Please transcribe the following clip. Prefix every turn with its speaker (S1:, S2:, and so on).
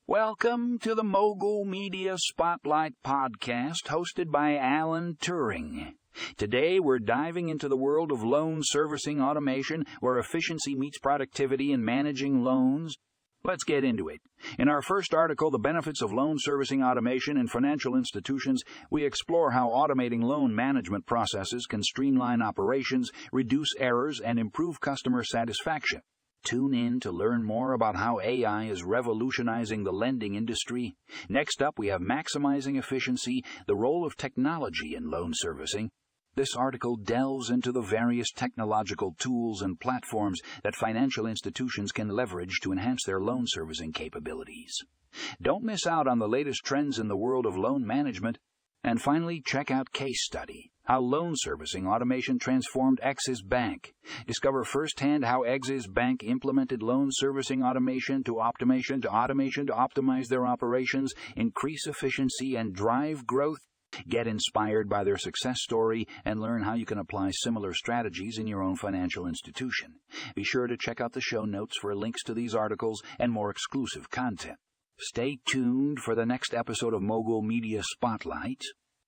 S1: Welcome to the Mogul Media Spotlight podcast, hosted by Alan Turing. Today we're diving into the world of loan servicing automation, where efficiency meets productivity in managing loans. Let's get into it. In our first article, The Benefits of Loan Servicing Automation in Financial Institutions, we explore how automating loan management processes can streamline operations, reduce errors, and improve customer satisfaction. Tune in to learn more about how AI is revolutionizing the lending industry. Next up, we have Maximizing Efficiency, the role of technology in loan servicing. This article delves into the various technological tools and platforms that financial institutions can leverage to enhance their loan servicing capabilities. Don't miss out on the latest trends in the world of loan management. And finally, check out Case Study, How Loan Servicing Automation Transformed Exis Bank. Discover firsthand how Exis Bank implemented loan servicing automation to optimize their operations, increase efficiency, and drive growth. Get inspired by their success story and learn how you can apply similar strategies in your own financial institution. Be sure to check out the show notes for links to these articles and more exclusive content. Stay tuned for the next episode of Mogul Media Spotlight.